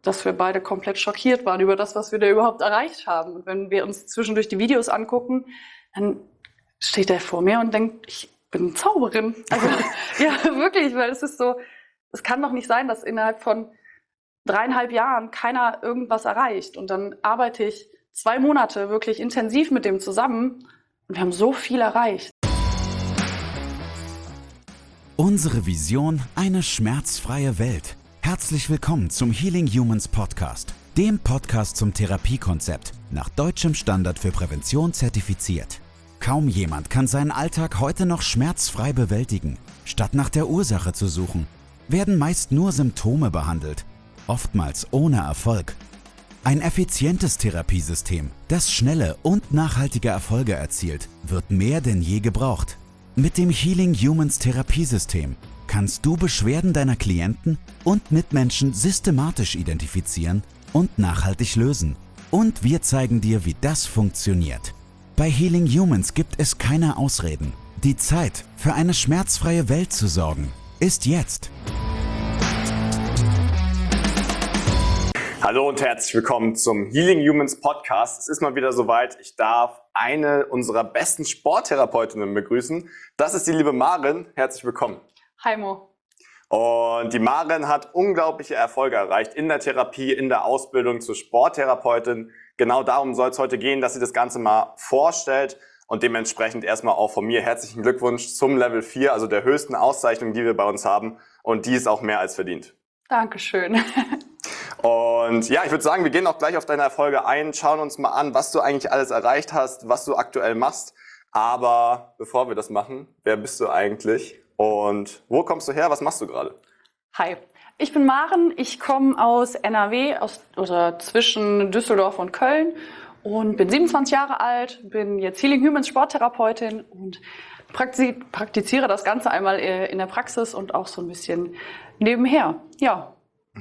dass wir beide komplett schockiert waren über das, was wir da überhaupt erreicht haben. Und wenn wir uns zwischendurch die Videos angucken, dann steht er vor mir und denkt, ich bin eine Zauberin. Also ja, wirklich, weil es ist so, es kann doch nicht sein, dass innerhalb von 3,5 Jahren keiner irgendwas erreicht. Und dann arbeite ich 2 Monate wirklich intensiv mit dem zusammen und wir haben so viel erreicht. Unsere Vision: eine schmerzfreie Welt. Herzlich willkommen zum Healing Humans Podcast, dem Podcast zum Therapiekonzept, nach deutschem Standard für Prävention zertifiziert. Kaum jemand kann seinen Alltag heute noch schmerzfrei bewältigen. Statt nach der Ursache zu suchen, werden meist nur Symptome behandelt, oftmals ohne Erfolg. Ein effizientes Therapiesystem, das schnelle und nachhaltige Erfolge erzielt, wird mehr denn je gebraucht. Mit dem Healing Humans Therapiesystem kannst du Beschwerden deiner Klienten und Mitmenschen systematisch identifizieren und nachhaltig lösen. Und wir zeigen dir, wie das funktioniert. Bei Healing Humans gibt es keine Ausreden. Die Zeit, für eine schmerzfreie Welt zu sorgen, ist jetzt. Hallo und herzlich willkommen zum Healing Humans Podcast. Es ist mal wieder soweit. Ich darf eine unserer besten Sporttherapeutinnen begrüßen. Das ist die liebe Maren. Herzlich willkommen. Hi Mo. Und die Maren hat unglaubliche Erfolge erreicht in der Therapie, in der Ausbildung zur Sporttherapeutin. Genau darum soll es heute gehen, dass sie das Ganze mal vorstellt. Und dementsprechend erstmal auch von mir herzlichen Glückwunsch zum Level 4, also der höchsten Auszeichnung, die wir bei uns haben. Und die ist auch mehr als verdient. Dankeschön. Und ja, ich würde sagen, wir gehen auch gleich auf deine Erfolge ein, schauen uns mal an, was du eigentlich alles erreicht hast, was du aktuell machst. Aber bevor wir das machen, wer bist du eigentlich und wo kommst du her, was machst du gerade? Hi, ich bin Maren, ich komme aus NRW, zwischen Düsseldorf und Köln und bin 27 Jahre alt, bin jetzt Healing Humans Sporttherapeutin und praktiziere das Ganze einmal in der Praxis und auch so ein bisschen nebenher. Ja.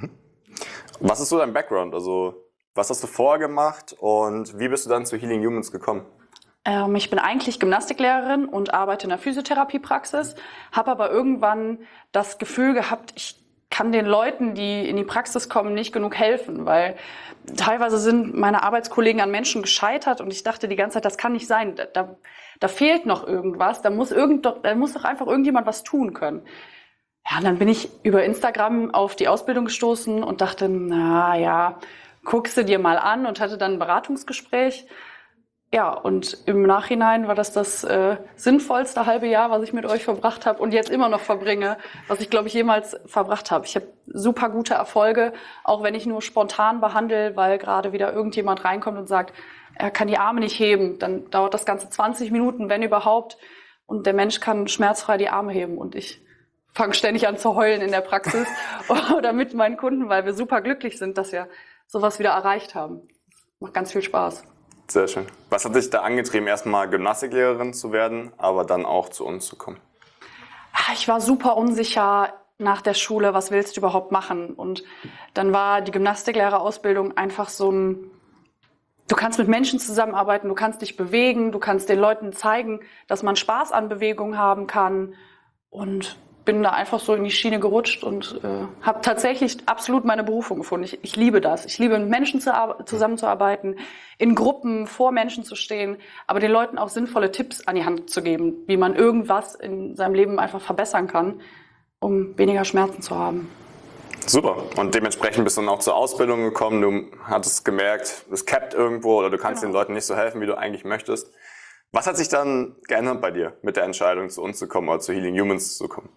Was ist so dein Background? Also, was hast du vorher gemacht und wie bist du dann zu Healing Humans gekommen? Ich bin eigentlich Gymnastiklehrerin und arbeite in der Physiotherapiepraxis, habe aber irgendwann das Gefühl gehabt, ich kann den Leuten, die in die Praxis kommen, nicht genug helfen, weil teilweise sind meine Arbeitskollegen an Menschen gescheitert und ich dachte die ganze Zeit, das kann nicht sein, da fehlt noch irgendwas, da muss doch einfach irgendjemand was tun können. Ja, und dann bin ich über Instagram auf die Ausbildung gestoßen und dachte, na ja, guckst du dir mal an und hatte dann ein Beratungsgespräch. Ja, und im Nachhinein war das sinnvollste halbe Jahr, was ich mit euch verbracht habe und jetzt immer noch verbringe, was ich, glaube ich, jemals verbracht habe. Ich habe super gute Erfolge, auch wenn ich nur spontan behandle, weil gerade wieder irgendjemand reinkommt und sagt, er kann die Arme nicht heben. Dann dauert das Ganze 20 Minuten, wenn überhaupt. Und der Mensch kann schmerzfrei die Arme heben und ich fange ständig an zu heulen in der Praxis oder mit meinen Kunden, weil wir super glücklich sind, dass wir sowas wieder erreicht haben. Macht ganz viel Spaß. Sehr schön. Was hat dich da angetrieben, erstmal Gymnastiklehrerin zu werden, aber dann auch zu uns zu kommen? Ich war super unsicher nach der Schule, was willst du überhaupt machen? Und dann war die Gymnastiklehrerausbildung einfach so du kannst mit Menschen zusammenarbeiten, du kannst dich bewegen, du kannst den Leuten zeigen, dass man Spaß an Bewegung haben kann und bin da einfach so in die Schiene gerutscht und habe tatsächlich absolut meine Berufung gefunden. Ich liebe das. Ich liebe, mit Menschen zusammenzuarbeiten, in Gruppen vor Menschen zu stehen, aber den Leuten auch sinnvolle Tipps an die Hand zu geben, wie man irgendwas in seinem Leben einfach verbessern kann, um weniger Schmerzen zu haben. Super. Und dementsprechend bist du dann auch zur Ausbildung gekommen. Du hattest gemerkt, es cappt irgendwo oder du kannst den Leuten nicht so helfen, wie du eigentlich möchtest. Was hat sich dann geändert bei dir mit der Entscheidung, zu uns zu kommen oder zu Healing Humans zu kommen?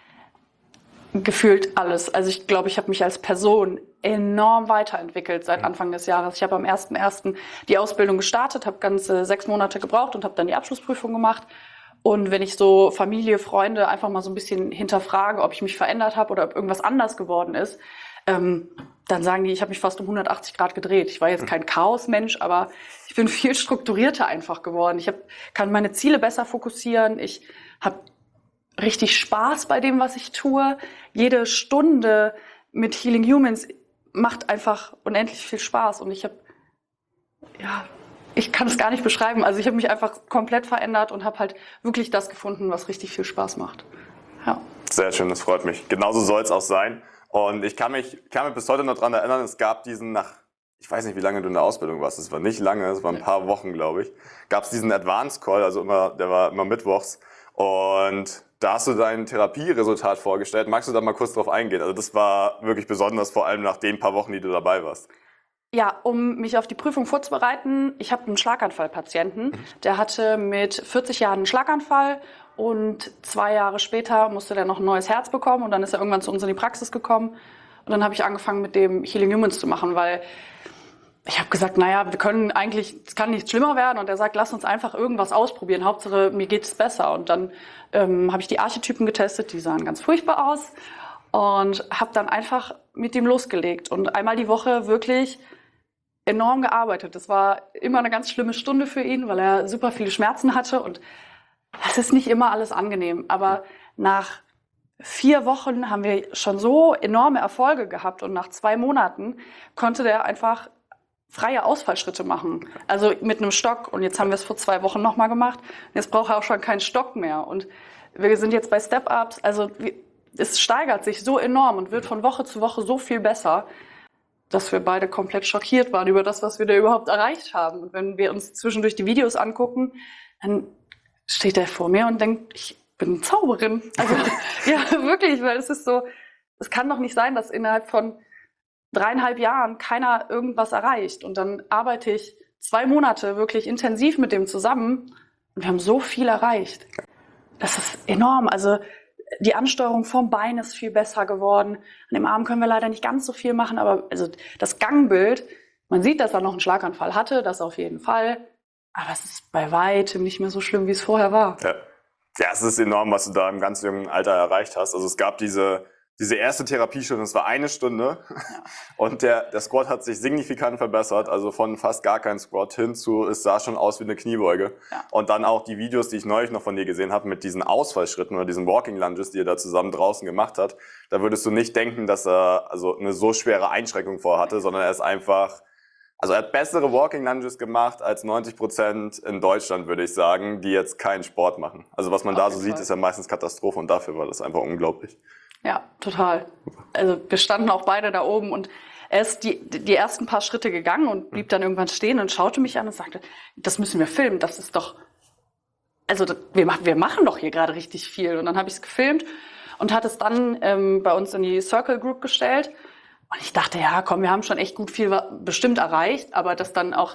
Gefühlt alles. Also ich glaube, ich habe mich als Person enorm weiterentwickelt seit Anfang des Jahres. Ich habe am 1.1. die Ausbildung gestartet, habe ganze 6 Monate gebraucht und habe dann die Abschlussprüfung gemacht. Und wenn ich so Familie, Freunde einfach mal so ein bisschen hinterfrage, ob ich mich verändert habe oder ob irgendwas anders geworden ist, dann sagen die, ich habe mich fast um 180 Grad gedreht. Ich war jetzt kein Chaosmensch, aber ich bin viel strukturierter einfach geworden. Kann meine Ziele besser fokussieren. Ich habe richtig Spaß bei dem, was ich tue. Jede Stunde mit Healing Humans macht einfach unendlich viel Spaß. Und ich kann es gar nicht beschreiben. Also ich habe mich einfach komplett verändert und habe halt wirklich das gefunden, was richtig viel Spaß macht. Ja. Sehr schön, das freut mich. Genauso soll es auch sein. Und ich kann mich bis heute noch daran erinnern, es gab diesen ich weiß nicht, wie lange du in der Ausbildung warst, es war nicht lange, es waren ein paar Wochen, glaube ich, gab es diesen Advanced Call, also der war immer mittwochs. Und da hast du dein Therapieresultat vorgestellt. Magst du da mal kurz drauf eingehen? Also das war wirklich besonders, vor allem nach den paar Wochen, die du dabei warst. Ja, um mich auf die Prüfung vorzubereiten, ich habe einen Schlaganfallpatienten. Der hatte mit 40 Jahren einen Schlaganfall und 2 Jahre später musste der noch ein neues Herz bekommen und dann ist er irgendwann zu uns in die Praxis gekommen. Und dann habe ich angefangen, mit dem Healing Humans zu machen, weil ich habe gesagt, naja, es kann nicht schlimmer werden. Und er sagt, lass uns einfach irgendwas ausprobieren. Hauptsache, mir geht es besser. Und dann habe ich die Archetypen getestet, die sahen ganz furchtbar aus. Und habe dann einfach mit ihm losgelegt. Und einmal die Woche wirklich enorm gearbeitet. Das war immer eine ganz schlimme Stunde für ihn, weil er super viele Schmerzen hatte. Und das ist nicht immer alles angenehm. Aber nach 4 Wochen haben wir schon so enorme Erfolge gehabt. Und nach 2 Monaten konnte der einfach freie Ausfallschritte machen. Also mit einem Stock. Und jetzt haben wir es vor 2 Wochen nochmal gemacht. Und jetzt braucht er auch schon keinen Stock mehr. Und wir sind jetzt bei Step-Ups. Also es steigert sich so enorm und wird von Woche zu Woche so viel besser, dass wir beide komplett schockiert waren über das, was wir da überhaupt erreicht haben. Und wenn wir uns zwischendurch die Videos angucken, dann steht er vor mir und denkt, ich bin eine Zauberin. Also ja, wirklich, weil es ist so, es kann doch nicht sein, dass innerhalb von 3,5 Jahren keiner irgendwas erreicht. Und dann arbeite ich 2 Monate wirklich intensiv mit dem zusammen und wir haben so viel erreicht. Das ist enorm. Also die Ansteuerung vom Bein ist viel besser geworden. An dem Arm können wir leider nicht ganz so viel machen, aber also das Gangbild, man sieht, dass er noch einen Schlaganfall hatte, das auf jeden Fall. Aber es ist bei weitem nicht mehr so schlimm, wie es vorher war. Ja, es ist enorm, was du da im ganz jungen Alter erreicht hast. Also es gab diese erste Therapiestunde, das war 1 Stunde. Ja. Und der Squat hat sich signifikant verbessert, also von fast gar kein Squat hin zu, es sah schon aus wie eine Kniebeuge. Ja. Und dann auch die Videos, die ich neulich noch von dir gesehen habe, mit diesen Ausfallschritten oder diesen Walking Lunges, die er da zusammen draußen gemacht hat, da würdest du nicht denken, dass er also eine so schwere Einschränkung vorhatte, sondern er ist einfach, also er hat bessere Walking Lunges gemacht als 90% in Deutschland, würde ich sagen, die jetzt keinen Sport machen. Also was man da so sieht, ist ja meistens Katastrophe und dafür war das einfach unglaublich. Ja, total. Also wir standen auch beide da oben und er ist die ersten paar Schritte gegangen und blieb dann irgendwann stehen und schaute mich an und sagte, das müssen wir filmen, das ist doch, also wir machen doch hier gerade richtig viel. Und dann habe ich es gefilmt und hat es dann bei uns in die Circle Group gestellt. Und ich dachte, ja komm, wir haben schon echt gut viel bestimmt erreicht, aber dass dann auch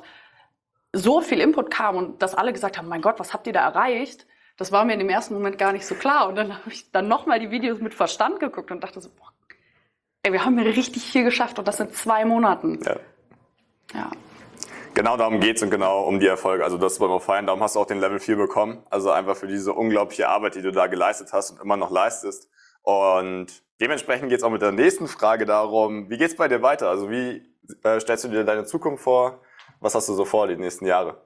so viel Input kam und dass alle gesagt haben, mein Gott, was habt ihr da erreicht? Das war mir in dem ersten Moment gar nicht so klar. Und dann habe ich dann nochmal die Videos mit Verstand geguckt und dachte so, boah, ey, wir haben hier richtig viel geschafft und das in 2 Monaten. Ja. Genau darum geht's und genau um die Erfolge. Also das wollen wir feiern. Darum hast du auch den Level 4 bekommen. Also einfach für diese unglaubliche Arbeit, die du da geleistet hast und immer noch leistest. Und dementsprechend geht's auch mit der nächsten Frage darum, wie geht's bei dir weiter? Also wie stellst du dir deine Zukunft vor? Was hast du so vor die nächsten Jahre?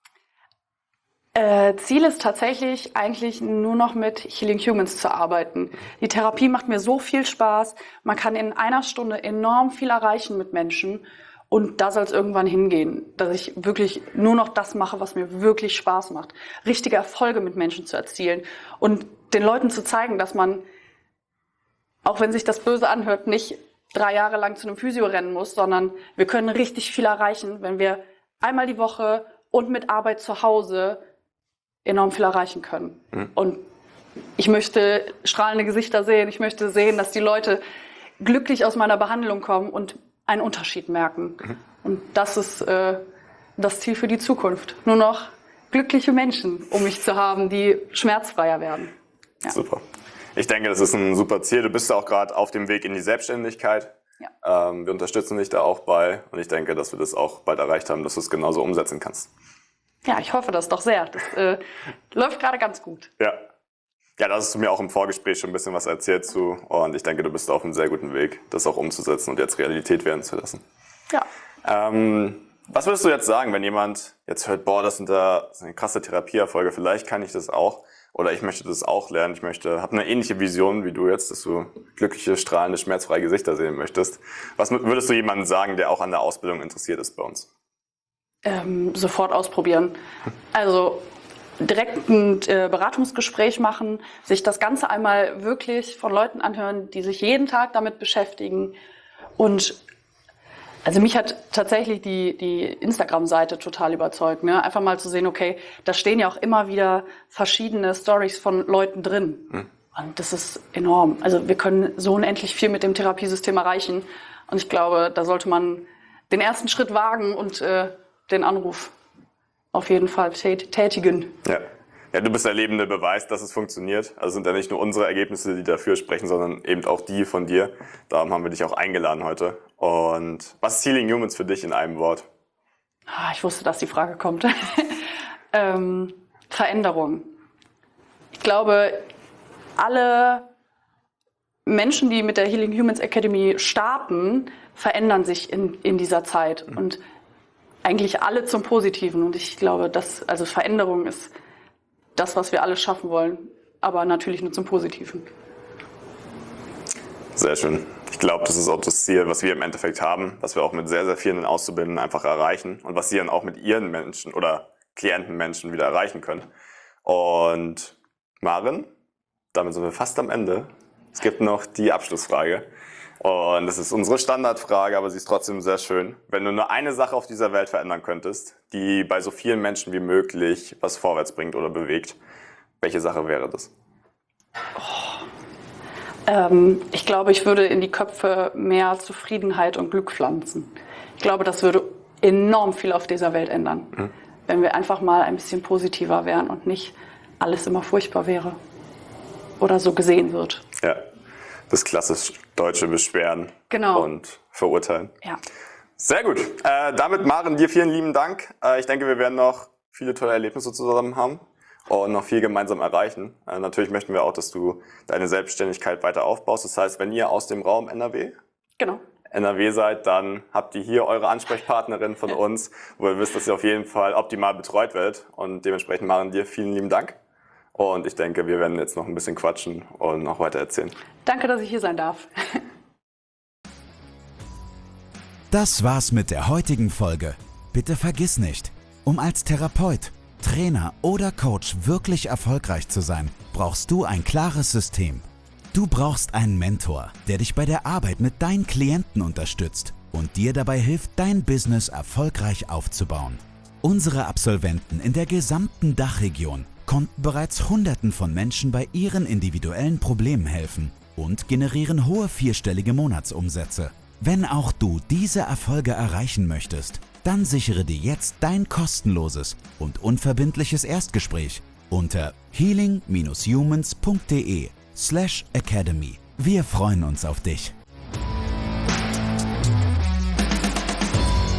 Ziel ist tatsächlich eigentlich nur noch mit Healing Humans zu arbeiten. Die Therapie macht mir so viel Spaß. Man kann in 1 Stunde enorm viel erreichen mit Menschen. Und da soll es irgendwann hingehen, dass ich wirklich nur noch das mache, was mir wirklich Spaß macht. Richtige Erfolge mit Menschen zu erzielen und den Leuten zu zeigen, dass man, auch wenn sich das böse anhört, nicht 3 Jahre lang zu einem Physio rennen muss, sondern wir können richtig viel erreichen, wenn wir einmal die Woche und mit Arbeit zu Hause enorm viel erreichen können. Und ich möchte strahlende Gesichter sehen. Ich möchte sehen, dass die Leute glücklich aus meiner Behandlung kommen und einen Unterschied merken. Und das ist das Ziel für die Zukunft. Nur noch glückliche Menschen um mich zu haben, die schmerzfreier werden. Ja. Super. Ich denke, das ist ein super Ziel. Du bist ja auch gerade auf dem Weg in die Selbstständigkeit. Ja. Wir unterstützen dich da auch bei. Und ich denke, dass wir das auch bald erreicht haben, dass du es genauso umsetzen kannst. Ja, ich hoffe das doch sehr. Das läuft gerade ganz gut. Ja, da hast du mir auch im Vorgespräch schon ein bisschen was erzählt zu. Und ich denke, du bist auf einem sehr guten Weg, das auch umzusetzen und jetzt Realität werden zu lassen. Ja. Was würdest du jetzt sagen, wenn jemand jetzt hört, boah, das sind eine krasse Therapieerfolge, vielleicht kann ich das auch oder ich möchte das auch lernen, habe eine ähnliche Vision wie du jetzt, dass du glückliche, strahlende, schmerzfreie Gesichter sehen möchtest. Was würdest du jemandem sagen, der auch an der Ausbildung interessiert ist bei uns? Sofort ausprobieren. Also direkt ein Beratungsgespräch machen, sich das Ganze einmal wirklich von Leuten anhören, die sich jeden Tag damit beschäftigen. Und also mich hat tatsächlich die Instagram-Seite total überzeugt, ne? Einfach mal zu sehen, okay, da stehen ja auch immer wieder verschiedene Stories von Leuten drin. Und das ist enorm. Also wir können so unendlich viel mit dem Therapiesystem erreichen. Und ich glaube, da sollte man den ersten Schritt wagen und den Anruf auf jeden Fall tätigen. Ja, du bist der lebende Beweis, dass es funktioniert. Also sind ja nicht nur unsere Ergebnisse, die dafür sprechen, sondern eben auch die von dir. Darum haben wir dich auch eingeladen heute. Und was ist Healing Humans für dich in einem Wort? Ich wusste, dass die Frage kommt. Veränderung. Ich glaube, alle Menschen, die mit der Healing Humans Academy starten, verändern sich in dieser Zeit. Und eigentlich alle zum Positiven. Und ich glaube, also Veränderung ist das, was wir alle schaffen wollen, aber natürlich nur zum Positiven. Sehr schön. Ich glaube, das ist auch das Ziel, was wir im Endeffekt haben, was wir auch mit sehr, sehr vielen Auszubildenden einfach erreichen und was sie dann auch mit ihren Menschen oder Klientenmenschen wieder erreichen können. Und Maren, damit sind wir fast am Ende. Es gibt noch die Abschlussfrage. Und das ist unsere Standardfrage, aber sie ist trotzdem sehr schön. Wenn du nur eine Sache auf dieser Welt verändern könntest, die bei so vielen Menschen wie möglich was vorwärts bringt oder bewegt, welche Sache wäre das? Ich glaube, ich würde in die Köpfe mehr Zufriedenheit und Glück pflanzen. Ich glaube, das würde enorm viel auf dieser Welt ändern, wenn wir einfach mal ein bisschen positiver wären und nicht alles immer furchtbar wäre oder so gesehen wird. Ja, das klassisch deutsche Beschweren und Verurteilen. Ja. Sehr gut. Damit, Maren, dir vielen lieben Dank. Ich denke, wir werden noch viele tolle Erlebnisse zusammen haben und noch viel gemeinsam erreichen. Natürlich möchten wir auch, dass du deine Selbstständigkeit weiter aufbaust. Das heißt, wenn ihr aus dem Raum NRW seid, dann habt ihr hier eure Ansprechpartnerin von uns, wo ihr wisst, dass ihr auf jeden Fall optimal betreut werdet. Und dementsprechend, Maren, dir vielen lieben Dank. Und ich denke, wir werden jetzt noch ein bisschen quatschen und noch weiter erzählen. Danke, dass ich hier sein darf. Das war's mit der heutigen Folge. Bitte vergiss nicht, um als Therapeut, Trainer oder Coach wirklich erfolgreich zu sein, brauchst du ein klares System. Du brauchst einen Mentor, der dich bei der Arbeit mit deinen Klienten unterstützt und dir dabei hilft, dein Business erfolgreich aufzubauen. Unsere Absolventen in der gesamten Dachregion konnten bereits Hunderten von Menschen bei ihren individuellen Problemen helfen und generieren hohe vierstellige Monatsumsätze. Wenn auch du diese Erfolge erreichen möchtest, dann sichere dir jetzt dein kostenloses und unverbindliches Erstgespräch unter healing-humans.de/academy. Wir freuen uns auf dich.